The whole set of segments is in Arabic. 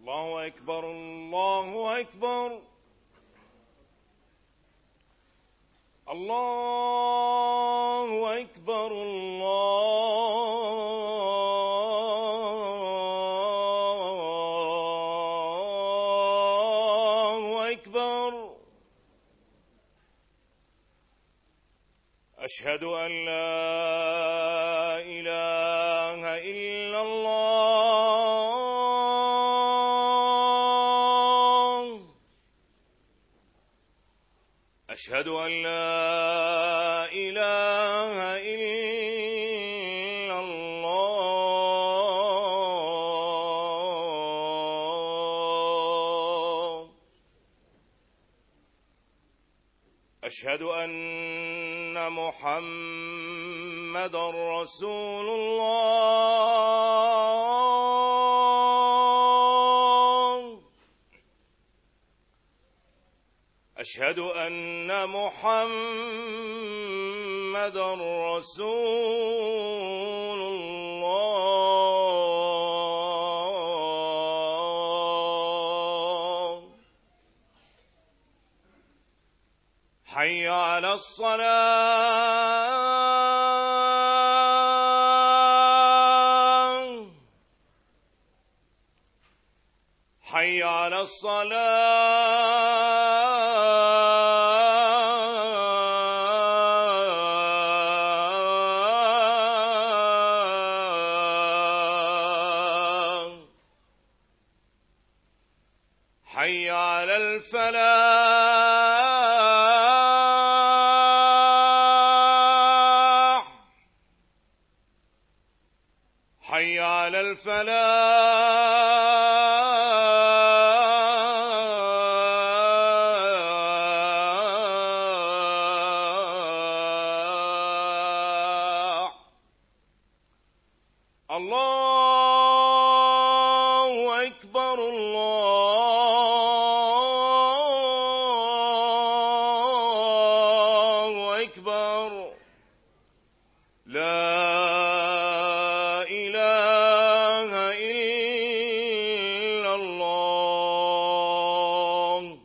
الله أكبر الله أكبر الله أكبر الله أكبر. أشهد أن لا إله إلا الله. أشهد أن لا إله إلا الله. أشهد أن محمدًا رسول الله. أشهد أن محمدًا رسول الله. حي على الصلاة. حي على الصلاة. حي على الفلاح. حي على الفلاح. الله أكبر الله أكبر. لا إله إلا الله.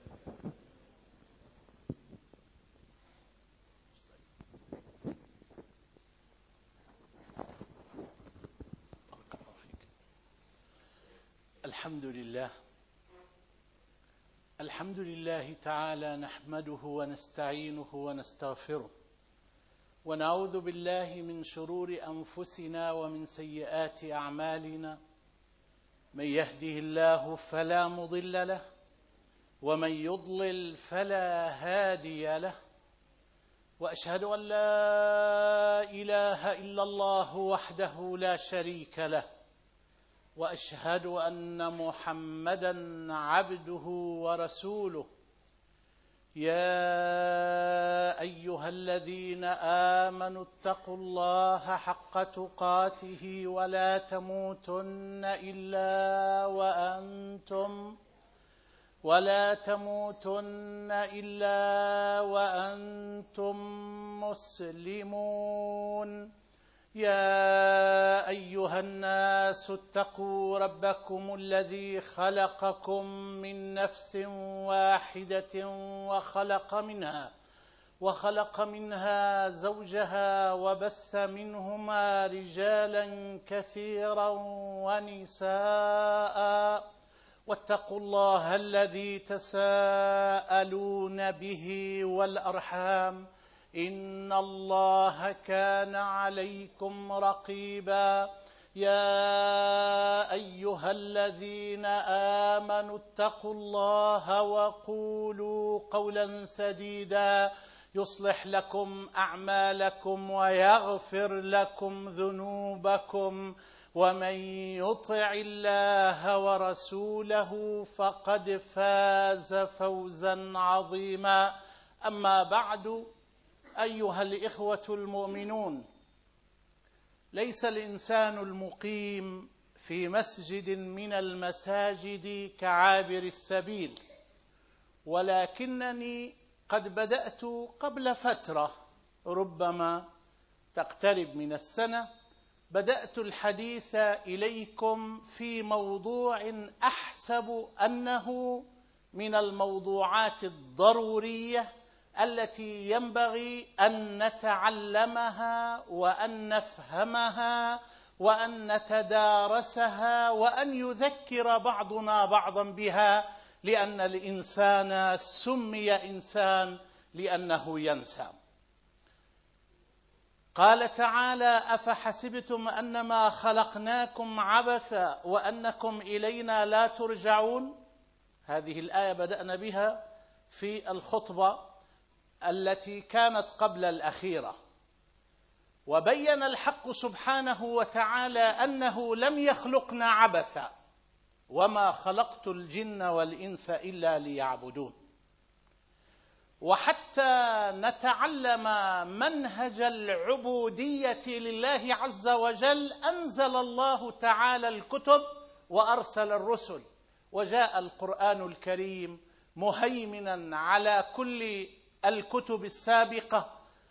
الحمد لله تعالى نحمده ونستعينه ونستغفره، ونعوذ بالله من شرور أنفسنا ومن سيئات أعمالنا. من يهده الله فلا مضل له، ومن يضلل فلا هادي له. وأشهد أن لا إله إلا الله وحده لا شريك له، وأشهد أن محمدًا عبده ورسوله. يا أيها الذين آمنوا اتقوا الله حق تقاته ولا تموتن إلا وأنتم مسلمون. يا أيها الناس اتقوا ربكم الذي خلقكم من نفس واحدة وخلق منها زوجها، وبث منهما رجالا كثيرا ونساء. واتقوا الله الذي تساءلون به والأرحام، إن الله كان عليكم رقيبا. يا أيها الذين آمنوا اتقوا الله وقولوا قولا سديدا يصلح لكم أعمالكم ويغفر لكم ذنوبكم، ومن يطع الله ورسوله فقد فاز فوزا عظيما. أما بعد، أيها الإخوة المؤمنون، ليس الإنسان المقيم في مسجد من المساجد كعابر السبيل، ولكنني قد بدأت قبل فترة ربما تقترب من السنة بدأت الحديث إليكم في موضوع أحسب أنه من الموضوعات الضرورية التي ينبغي أن نتعلمها وأن نفهمها وأن نتدارسها وأن يذكر بعضنا بعضا بها، لأن الإنسان سمي إنسان لأنه ينسى. قال تعالى: أفحسبتم أنما خلقناكم عبثا وأنكم إلينا لا ترجعون. هذه الآية بدأنا بها في الخطبة التي كانت قبل الأخيرة، وبين الحق سبحانه وتعالى أنه لم يخلقنا عبثا، وما خلقت الجن والإنس إلا ليعبدون. وحتى نتعلم منهج العبودية لله عز وجل أنزل الله تعالى الكتب وأرسل الرسل، وجاء القرآن الكريم مهيمنا على كل الكتب السابقة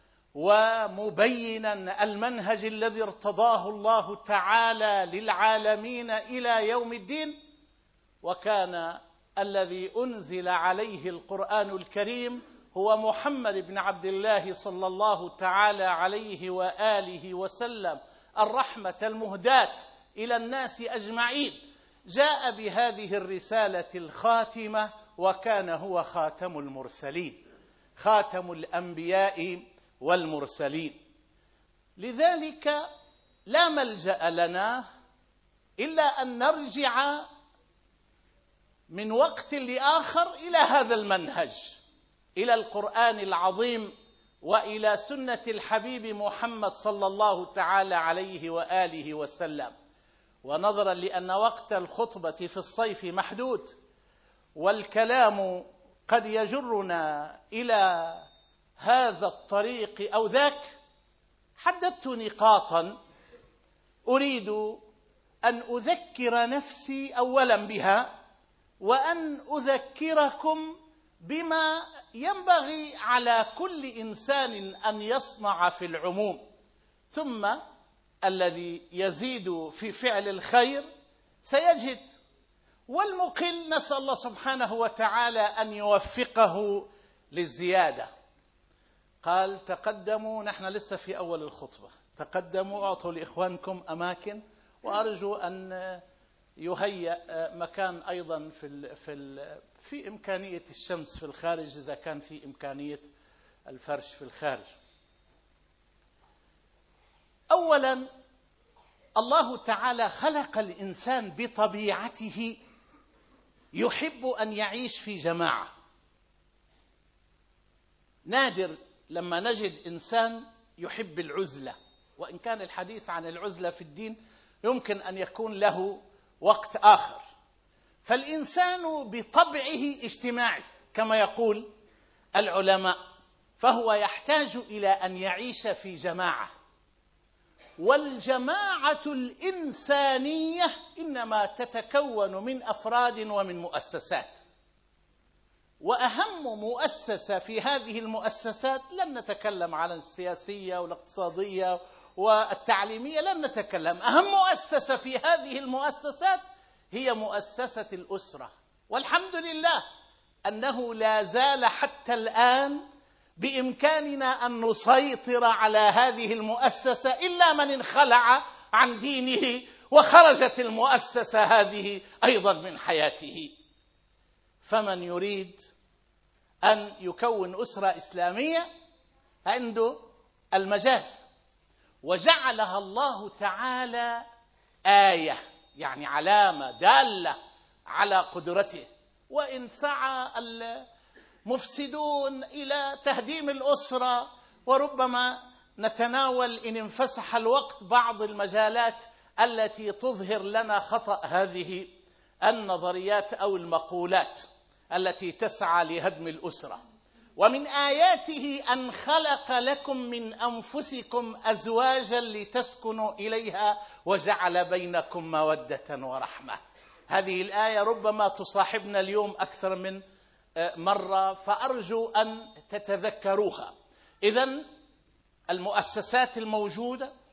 ومبينا المنهج الذي ارتضاه الله تعالى للعالمين إلى يوم الدين. وكان الذي أنزل عليه القرآن الكريم هو محمد بن عبد الله صلى الله تعالى عليه وآله وسلم، الرحمة المهداة إلى الناس أجمعين، جاء بهذه الرسالة الخاتمة، وكان هو خاتم المرسلين، خاتم الأنبياء والمرسلين. لذلك لا ملجأ لنا إلا أن نرجع من وقت لآخر إلى هذا المنهج، إلى القرآن العظيم وإلى سنة الحبيب محمد صلى الله تعالى عليه وآله وسلم. ونظرا لأن وقت الخطبة في الصيف محدود والكلام قد يجرنا إلى هذا الطريق أو ذاك، حددت نقاطا أريد أن أذكر نفسي أولا بها، وأن أذكركم بما ينبغي على كل إنسان أن يصنع في العموم. ثم الذي يزيد في فعل الخير سيجد، والمقل نسأل الله سبحانه وتعالى أن يوفقه للزيادة. قال: تقدموا، نحن لسه في أول الخطبة، تقدموا أعطوا لإخوانكم أماكن، وأرجو أن يهيأ مكان أيضا في إمكانية الشمس في الخارج، إذا كان في إمكانية الفرش في الخارج. أولا، الله تعالى خلق الإنسان بطبيعته يحب أن يعيش في جماعة. نادر لما نجد إنسان يحب العزلة، وإن كان الحديث عن العزلة في الدين يمكن أن يكون له وقت آخر. فالإنسان بطبعه اجتماعي كما يقول العلماء، فهو يحتاج إلى أن يعيش في جماعة. والجماعة الإنسانية إنما تتكون من أفراد ومن مؤسسات، وأهم مؤسسة في هذه المؤسسات، لن نتكلم عن السياسية والاقتصادية والتعليمية، لن نتكلم، أهم مؤسسة في هذه المؤسسات هي مؤسسة الأسرة. والحمد لله أنه لا زال حتى الآن بإمكاننا أن نسيطر على هذه المؤسسة، إلا من انخلع عن دينه وخرجت المؤسسة هذه أيضا من حياته. فمن يريد أن يكون أسرة إسلامية عنده المجال، وجعلها الله تعالى آية، يعني علامة دالة على قدرته. وإن سعى المفسدون إلى تهديم الأسرة، وربما نتناول إن انفسح الوقت بعض المجالات التي تظهر لنا خطأ هذه النظريات أو المقولات التي تسعى لهدم الأسرة. ومن آياته أن خلق لكم من أنفسكم أزواجا لتسكنوا إليها وجعل بينكم مودة ورحمة. هذه الآية ربما تصاحبنا اليوم أكثر من مرة، فأرجو أن تتذكروها. إذن المؤسسات الموجودة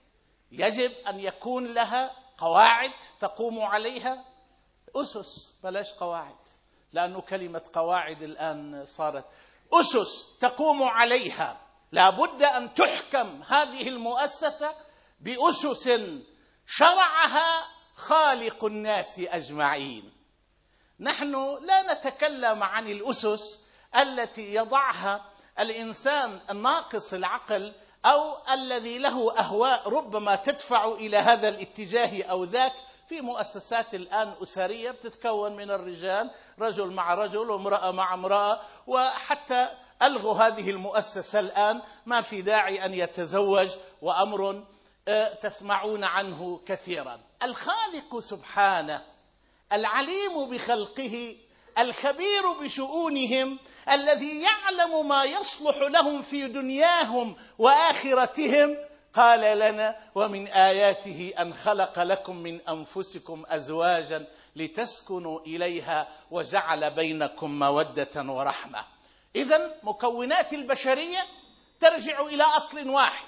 يجب أن يكون لها قواعد تقوم عليها، أسس بلاش قواعد، لأنه كلمة قواعد الآن صارت أسس تقوم عليها. لا بد أن تحكم هذه المؤسسة بأسس شرعها خالق الناس أجمعين. نحن لا نتكلم عن الأسس التي يضعها الإنسان الناقص العقل أو الذي له أهواء ربما تدفع إلى هذا الاتجاه أو ذاك. في مؤسسات الآن أسرية بتتكون من الرجال، رجل مع رجل وامرأة مع امرأة، وحتى ألغوا هذه المؤسسة الآن، ما في داعي أن يتزوج، وأمر تسمعون عنه كثيرا. الخالق سبحانه العليم بخلقه الخبير بشؤونهم الذي يعلم ما يصلح لهم في دنياهم وآخرتهم قال لنا: ومن آياته أن خلق لكم من أنفسكم أزواجا لتسكنوا إليها وجعل بينكم مودة ورحمة. إذن مكونات البشرية ترجع إلى أصل واحد.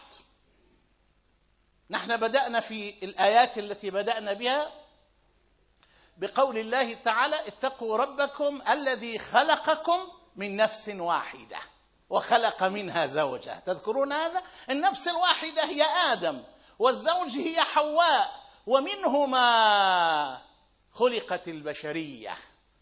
نحن بدأنا في الآيات التي بدأنا بها بقول الله تعالى: اتقوا ربكم الذي خلقكم من نفس واحدة وخلق منها زوجها. تذكرون هذا؟ النفس الواحدة هي آدم، والزوج هي حواء، ومنهما خلقت البشرية.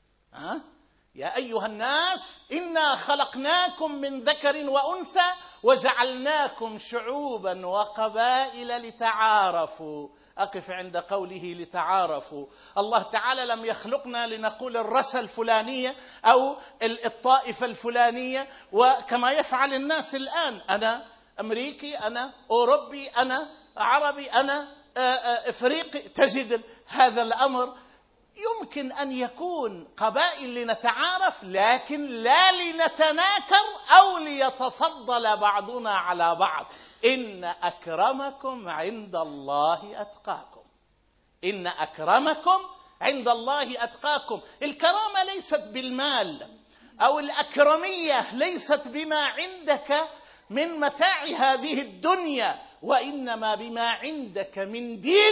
يا أيها الناس إنا خلقناكم من ذكر وأنثى وجعلناكم شعوبا وقبائل لتعارفوا. أقف عند قوله لتعارفوا. الله تعالى لم يخلقنا لنقول الرسة الفلانية أو الطائفة الفلانية، وكما يفعل الناس الآن: أنا أمريكي، أنا أوروبي، أنا عربي، أنا إفريقي. تجد هذا الأمر يمكن أن يكون قبائل لنتعارف، لكن لا لنتناكر أو ليتفضل بعضنا على بعض. إن أكرمكم عند الله أتقاكم. إن أكرمكم عند الله أتقاكم. الكرامة ليست بالمال، أو الأكرمية ليست بما عندك من متاع هذه الدنيا، وإنما بما عندك من دين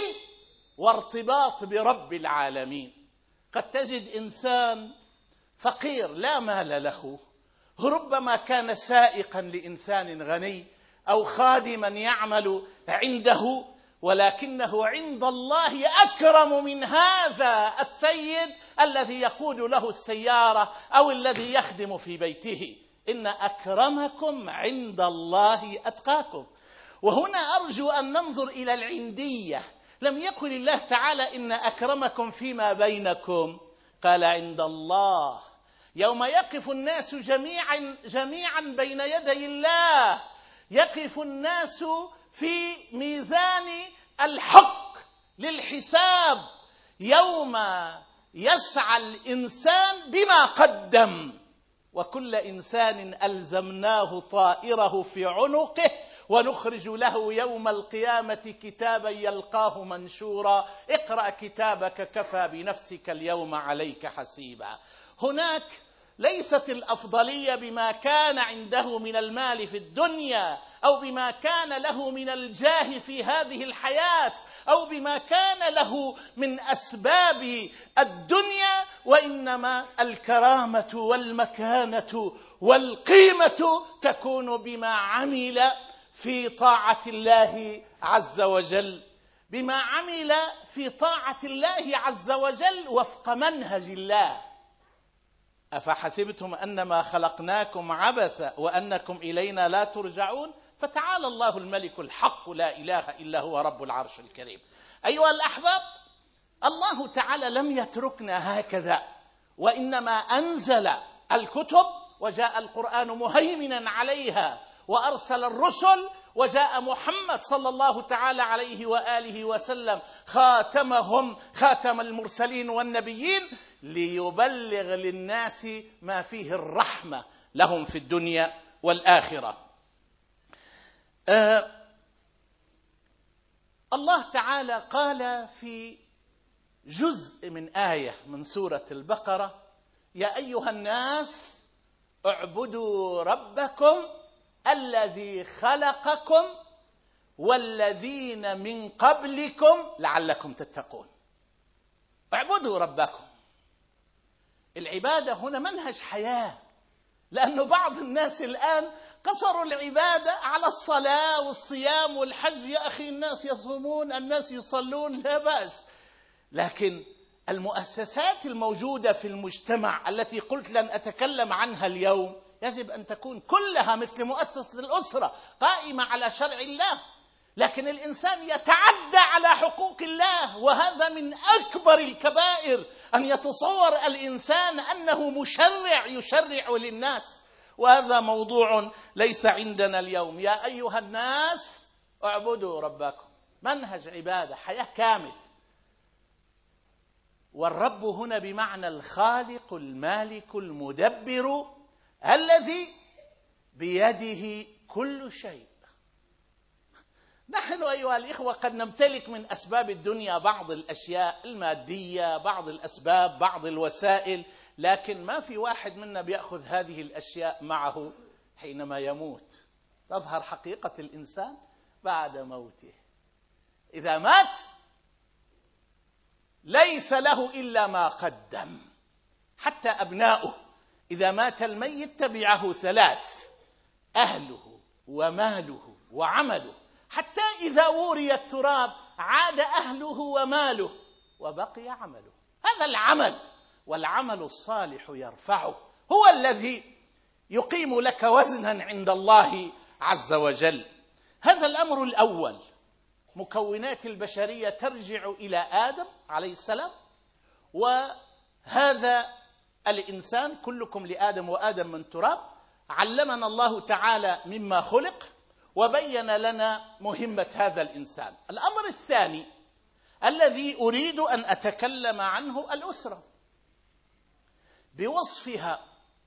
وارتباط برب العالمين. قد تجد إنسان فقير لا مال له، ربما كان سائقا لإنسان غني أو خادما يعمل عنده، ولكنه عند الله أكرم من هذا السيد الذي يقود له السيارة أو الذي يخدم في بيته. إن أكرمكم عند الله أتقاكم. وهنا أرجو أن ننظر إلى العندية. لم يقل الله تعالى إن أكرمكم فيما بينكم، قال عند الله. يوم يقف الناس جميعا بين يدي الله، يقف الناس في ميزان الحق للحساب، يوم يسعى الإنسان بما قدم، وكل إنسان ألزمناه طائره في عنقه ونخرج له يوم القيامة كتابا يلقاه منشورا. اقرأ كتابك كفى بنفسك اليوم عليك حسيبا. هناك ليست الأفضلية بما كان عنده من المال في الدنيا، أو بما كان له من الجاه في هذه الحياة، أو بما كان له من أسباب الدنيا، وإنما الكرامة والمكانة والقيمة تكون بما عمل في طاعة الله عز وجل، بما عمل في طاعة الله عز وجل وفق منهج الله. أفحسبتم أنما خلقناكم عبثا وأنكم إلينا لا ترجعون فتعالى الله الملك الحق لا إله إلا هو رب العرش الكريم. أيها الأحباب، الله تعالى لم يتركنا هكذا، وإنما أنزل الكتب وجاء القرآن مهيمنا عليها، وأرسل الرسل وجاء محمد صلى الله تعالى عليه وآله وسلم خاتم المرسلين والنبيين ليبلغ للناس ما فيه الرحمة لهم في الدنيا والآخرة. الله تعالى قال في جزء من آية من سورة البقرة: يا أيها الناس اعبدوا ربكم الذي خلقكم والذين من قبلكم لعلكم تتقون. اعبدوا ربكم. العبادة هنا منهج حياة، لأنه بعض الناس الآن قصروا العبادة على الصلاة والصيام والحج. يا أخي الناس يصومون، الناس يصلون، لا بأس، لكن المؤسسات الموجودة في المجتمع التي قلت لن أتكلم عنها اليوم يجب أن تكون كلها مثل مؤسسة الأسرة قائمة على شرع الله. لكن الإنسان يتعدى على حقوق الله، وهذا من أكبر الكبائر، أن يتصور الإنسان أنه مشرع يشرع للناس، وهذا موضوع ليس عندنا اليوم. يا أيها الناس اعبدوا ربكم، منهج عبادة، حياة كامل. والرب هنا بمعنى الخالق المالك المدبر الذي بيده كل شيء. نحن أيها الإخوة قد نمتلك من أسباب الدنيا بعض الأشياء المادية، بعض الأسباب، بعض الوسائل، لكن ما في واحد منا بيأخذ هذه الأشياء معه حينما يموت. تظهر حقيقة الإنسان بعد موته. إذا مات ليس له إلا ما قدم. حتى أبناؤه إذا مات الميت تبعه ثلاث: أهله وماله وعمله، حتى إذا وري التراب عاد أهله وماله وبقي عمله. هذا العمل، والعمل الصالح يرفعه، هو الذي يقيم لك وزنا عند الله عز وجل. هذا الأمر الأول. مكونات البشرية ترجع إلى آدم عليه السلام، وهذا الإنسان كلكم لآدم وآدم من تراب. علمنا الله تعالى مما خلق وبين لنا مهمة هذا الإنسان. الأمر الثاني الذي أريد أن أتكلم عنه الأسرة، بوصفها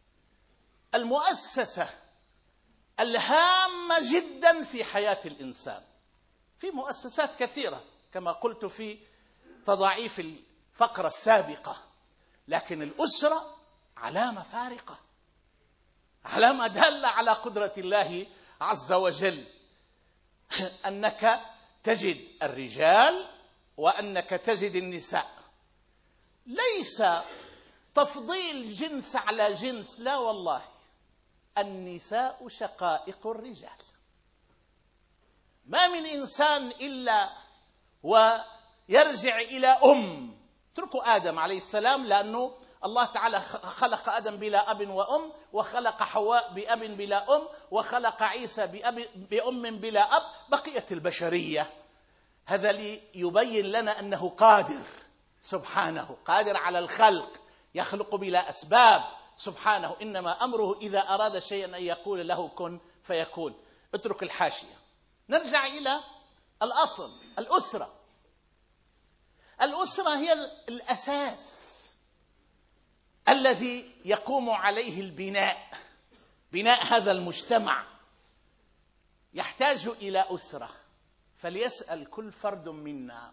المؤسسة الهامة جدا في حياة الإنسان. في مؤسسات كثيرة كما قلت في تضاعيف الفقرة السابقة، لكن الأسرة علامة فارقة، علامة دالة على قدرة الله عز وجل. أنك تجد الرجال وأنك تجد النساء، ليس تفضيل جنس على جنس، لا والله، النساء شقائق الرجال. ما من إنسان إلا ويرجع إلى اتركوا آدم عليه السلام، لأنه الله تعالى خلق آدم بلا أب وأم، وخلق حواء بأب بلا أم، وخلق عيسى بأم بلا أب، بقيت البشرية. هذا ليبين لنا أنه قادر سبحانه، قادر على الخلق، يخلق بلا أسباب سبحانه. إنما أمره إذا أراد شيئا أن يقول له كن فيكون. اترك الحاشية، نرجع إلى الأصل. الأسرة، الأسرة هي الأساس الذي يقوم عليه البناء، بناء هذا المجتمع يحتاج إلى أسرة. فليسأل كل فرد منا،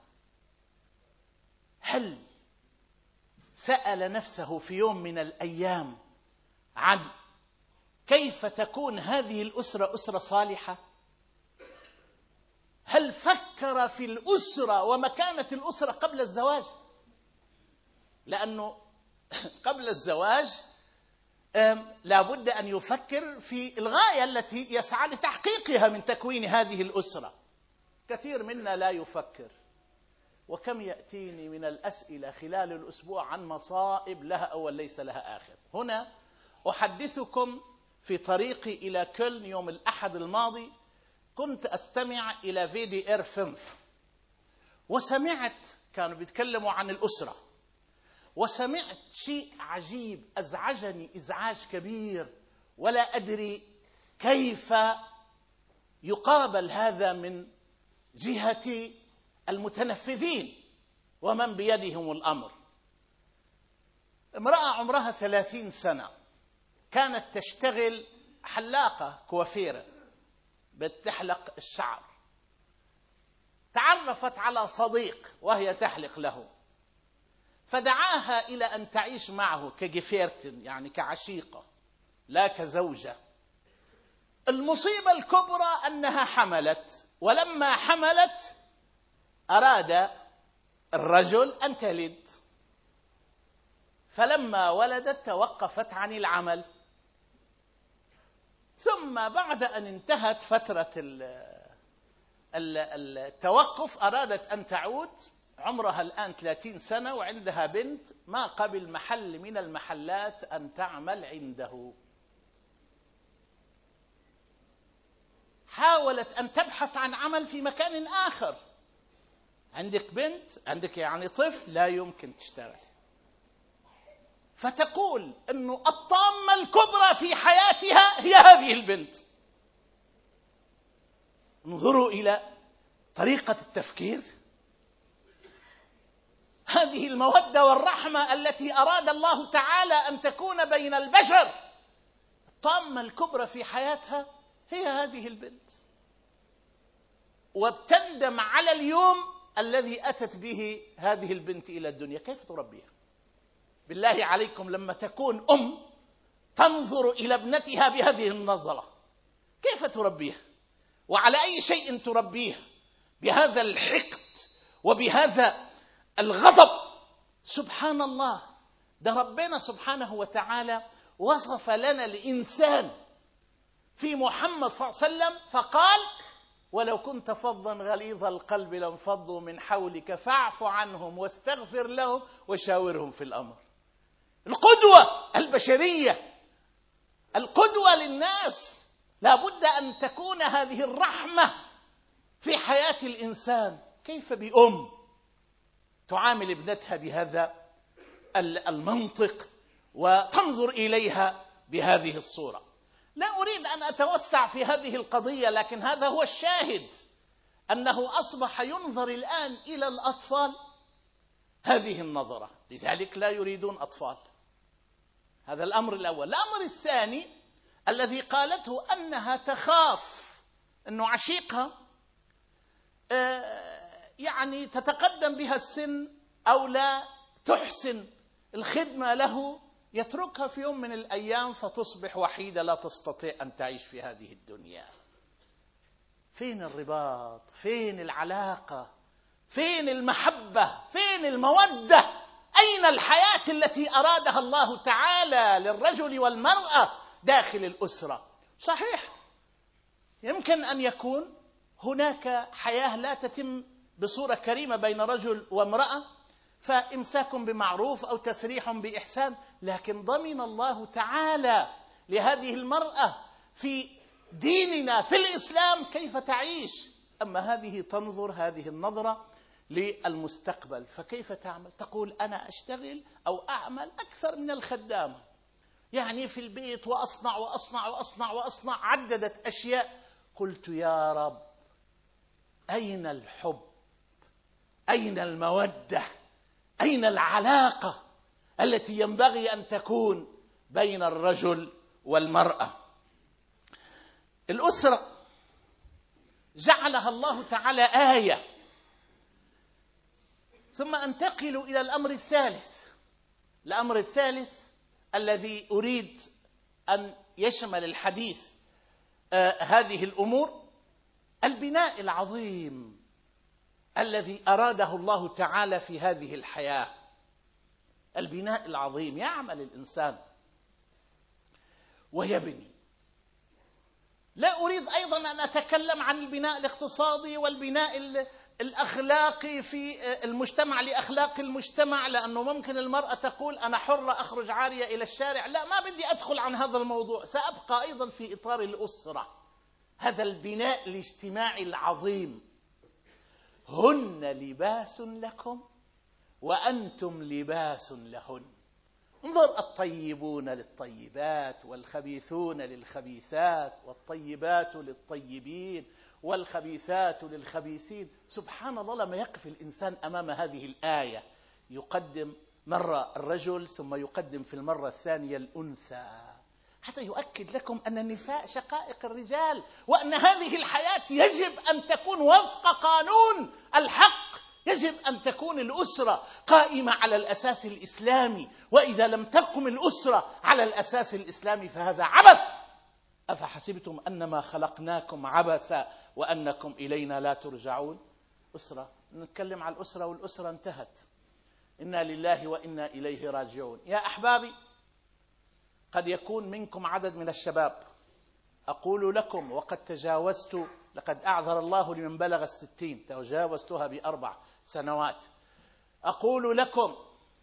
هل سأل نفسه في يوم من الأيام عن كيف تكون هذه الأسرة أسرة صالحة؟ هل فكر في الأسرة ومكانة الأسرة قبل الزواج؟ لأنه قبل الزواج لا بد أن يفكر في الغاية التي يسعى لتحقيقها من تكوين هذه الأسرة. كثير منا لا يفكر، وكم يأتيني من الأسئلة خلال الأسبوع عن مصائب لها أول ليس لها آخر. هنا أحدثكم في طريقي إلى كولن يوم الأحد الماضي كنت أستمع إلى VDR 5، وسمعت كانوا بيتكلموا عن الأسرة، وسمعت شيء عجيب أزعجني إزعاج كبير، ولا أدري كيف يقابل هذا من جهة المتنفذين ومن بيدهم الأمر. امرأة عمرها 30 سنة كانت تشتغل حلاقة كوافيرة، بتحلق الشعر. تعرفت على صديق وهي تحلق له، فدعاها إلى أن تعيش معه كجفيرتن، يعني كعشيقة لا كزوجة. المصيبة الكبرى أنها حملت ولما حملت أراد الرجل أن تلد، فلما ولدت توقفت عن العمل، ثم بعد أن انتهت فترة التوقف أرادت أن تعود. عمرها الآن 30 سنة وعندها بنت، ما قبل محل من المحلات أن تعمل عنده. حاولت أن تبحث عن عمل في مكان آخر. عندك بنت، عندك يعني طفل، لا يمكن تشتغل. فتقول أنه الطامة الكبرى في حياتها هي هذه البنت. انظروا إلى طريقة التفكير، هذه المودة والرحمة التي أراد الله تعالى أن تكون بين البشر، الطامة الكبرى في حياتها هي هذه البنت، وبتندم على اليوم الذي أتت به هذه البنت إلى الدنيا. كيف تربيها؟ بالله عليكم، لما تكون أم تنظر إلى ابنتها بهذه النظرة، كيف تربيها؟ وعلى أي شيء تربيها؟ بهذا الحقد وبهذا الغضب. سبحان الله، ده ربنا سبحانه وتعالى وصف لنا الإنسان في محمد صلى الله عليه وسلم فقال: ولو كنت فظا غليظ القلب لانفضوا من حولك فاعف عنهم واستغفر لهم وشاورهم في الأمر. القدوة البشرية، القدوة للناس، لا بد أن تكون هذه الرحمة في حياة الإنسان. كيف بأم تعامل ابنتها بهذا المنطق وتنظر إليها بهذه الصورة؟ لا أريد أن أتوسع في هذه القضية، لكن هذا هو الشاهد، أنه أصبح ينظر الآن إلى الأطفال هذه النظرة، لذلك لا يريدون أطفال. هذا الأمر الأول. الأمر الثاني الذي قالته أنها تخاف أنه عشيقها يعني تتقدم بها السن أو لا تحسن الخدمة له، يتركها في يوم من الأيام فتصبح وحيدة لا تستطيع أن تعيش في هذه الدنيا. فين الرباط؟ فين العلاقة؟ فين المحبة؟ فين المودة؟ أين الحياة التي أرادها الله تعالى للرجل والمرأة داخل الأسرة؟ صحيح يمكن أن يكون هناك حياة لا تتم بصورة كريمة بين رجل وامرأة، فإمساك بمعروف أو تسريح بإحسان، لكن ضمن الله تعالى لهذه المرأة في ديننا في الإسلام كيف تعيش. أما هذه تنظر هذه النظرة للمستقبل، فكيف تعمل؟ تقول أنا أشتغل أو أعمل أكثر من الخدامة، يعني في البيت وأصنع وأصنع وأصنع وأصنع. عددت أشياء. قلت يا رب، أين الحب؟ أين المودة؟ أين العلاقة التي ينبغي أن تكون بين الرجل والمرأة؟ الأسرة جعلها الله تعالى آية. ثم أنتقل إلى الأمر الثالث. الأمر الثالث الذي أريد أن يشمل الحديث هذه الأمور، البناء العظيم الذي أراده الله تعالى في هذه الحياة. البناء العظيم، يعمل الإنسان ويبني. لا أريد أيضا أن أتكلم عن البناء الاقتصادي والبناء الأخلاقي في المجتمع لأخلاق المجتمع، لأنه ممكن المرأة تقول أنا حرة أخرج عارية إلى الشارع. لا، ما بدي أدخل عن هذا الموضوع، سأبقى أيضا في إطار الأسرة. هذا البناء الاجتماعي العظيم. هن لباس لكم وأنتم لباس لهن. انظر، الطيبون للطيبات والخبيثون للخبيثات والطيبات للطيبين والخبيثات للخبيثين. سبحان الله، لما يقف الإنسان أمام هذه الآية يقدم مرة الرجل ثم يقدم في المرة الثانية الأنثى. هذا يؤكد لكم أن النساء شقائق الرجال، وأن هذه الحياة يجب أن تكون وفق قانون الحق. يجب أن تكون الأسرة قائمة على الأساس الإسلامي، وإذا لم تقم الأسرة على الأساس الإسلامي فهذا عبث. أفحسبتم أنما خلقناكم عبثا وأنكم إلينا لا ترجعون. أسرة، نتكلم عن الأسرة والأسرة انتهت. إنا لله وإنا إليه راجعون. يا أحبابي، قد يكون منكم عدد من الشباب، أقول لكم وقد تجاوزت، لقد أعذر الله لمن بلغ 60، تجاوزتها ب4 سنوات. أقول لكم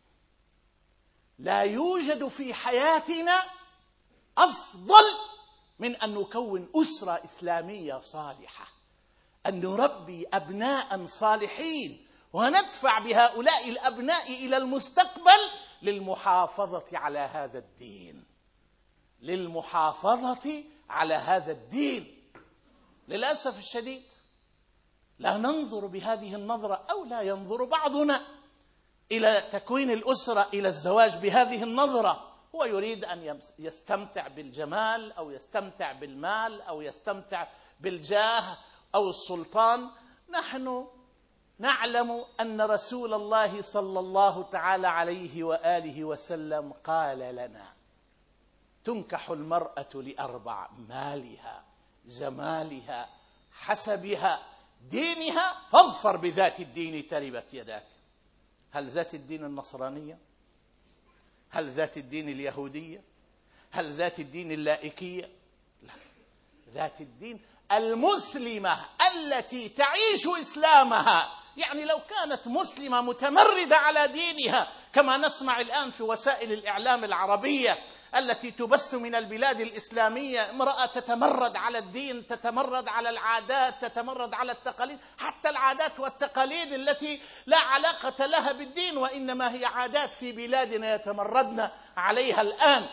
لا يوجد في حياتنا أفضل من أن نكون أسرة إسلامية صالحة، أن نربي أبناء صالحين وندفع بهؤلاء الأبناء إلى المستقبل للمحافظة على هذا الدين، للمحافظة على هذا الدين. للأسف الشديد لا ننظر بهذه النظرة، أو لا ينظر بعضنا إلى تكوين الأسرة، إلى الزواج بهذه النظرة. هو يريد أن يستمتع بالجمال، أو يستمتع بالمال، أو يستمتع بالجاه أو السلطان. نحن نعلم أن رسول الله صلى الله تعالى عليه وآله وسلم قال لنا: تنكح المرأة ل4: مالها، جمالها، حسبها، دينها، فاظفر بذات الدين تربت يداك. هل ذات الدين النصرانية؟ هل ذات الدين اليهودية؟ هل ذات الدين اللائكية؟ لا، ذات الدين المسلمة التي تعيش إسلامها. يعني لو كانت مسلمة متمردة على دينها، كما نسمع الآن في وسائل الإعلام العربية التي تبث من البلاد الإسلامية، امرأة تتمرد على الدين، تتمرد على العادات، تتمرد على التقاليد، حتى العادات والتقاليد التي لا علاقة لها بالدين، وإنما هي عادات في بلادنا يتمردن عليها الآن.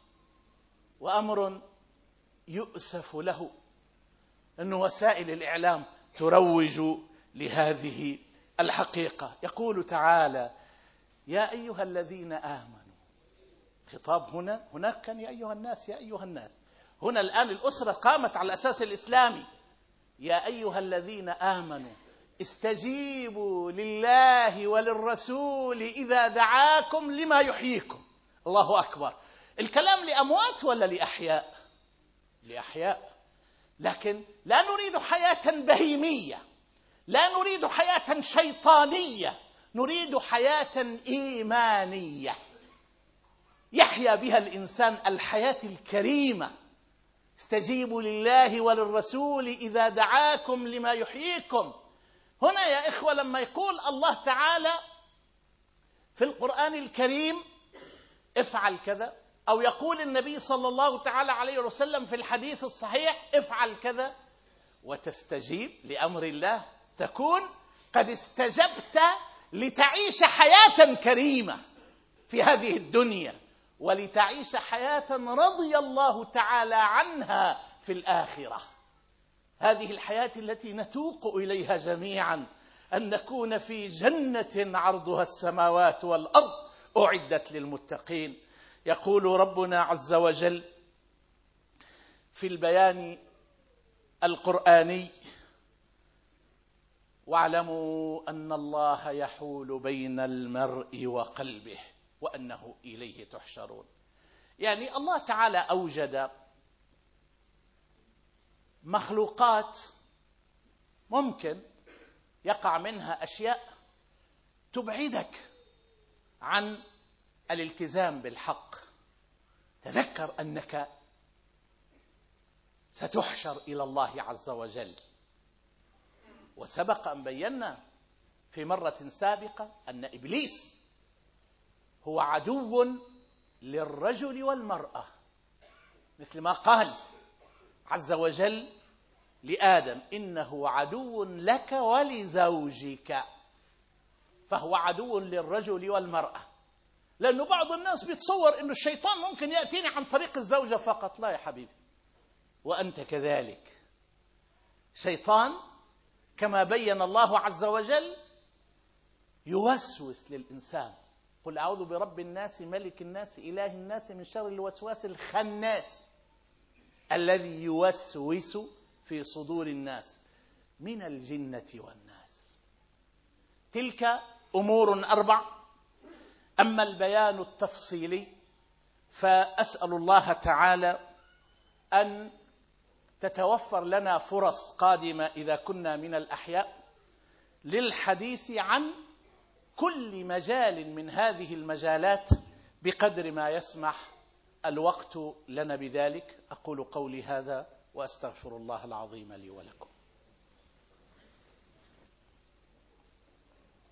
وأمر يؤسف له أن وسائل الإعلام تروج لهذه الحقيقة. يقول تعالى: يا أيها الذين آمنوا. خطاب هناك كان يا أيها الناس، يا أيها الناس. هنا الآن الأسرة قامت على الأساس الإسلامي. يا أيها الذين آمنوا استجيبوا لله وللرسول إذا دعاكم لما يحييكم. الله أكبر. الكلام لأموات ولا لأحياء؟ لأحياء. لكن لا نريد حياة بهيمية، لا نريد حياة شيطانية، نريد حياة إيمانية يحيا بها الإنسان الحياة الكريمة. استجيبوا لله وللرسول إذا دعاكم لما يحييكم. هنا يا إخوة لما يقول الله تعالى في القرآن الكريم افعل كذا، أو يقول النبي صلى الله تعالى عليه وسلم في الحديث الصحيح افعل كذا، وتستجيب لأمر الله، تكون قد استجبت لتعيش حياة كريمة في هذه الدنيا، ولتعيش حياة رضي الله تعالى عنها في الآخرة. هذه الحياة التي نتوق إليها جميعا، أن نكون في جنة عرضها السماوات والأرض أعدت للمتقين. يقول ربنا عز وجل في البيان القرآني: واعلموا أن الله يحول بين المرء وقلبه وأنه إليه تحشرون. يعني الله تعالى أوجد مخلوقات ممكن يقع منها أشياء تبعدك عن الالتزام بالحق. تذكر أنك ستحشر إلى الله عز وجل. وسبق أن بينا في مرة سابقة أن إبليس هو عدو للرجل والمرأة، مثل ما قال عز وجل لآدم: إنه عدو لك ولزوجك. فهو عدو للرجل والمرأة. لأنه بعض الناس بيتصور أنه الشيطان ممكن يأتيني عن طريق الزوجة فقط. لا يا حبيبي، وأنت كذلك. شيطان كما بين الله عز وجل يوسوس للإنسان: قل أعوذ برب الناس ملك الناس إله الناس من شر الوسواس الخناس الذي يوسوس في صدور الناس من الجنة والناس. تلك أمور 4. أما البيان التفصيلي فأسأل الله تعالى أن تتوفر لنا فرص قادمة إذا كنا من الأحياء للحديث عن كل مجال من هذه المجالات بقدر ما يسمح الوقت لنا بذلك. أقول قولي هذا وأستغفر الله العظيم لي ولكم.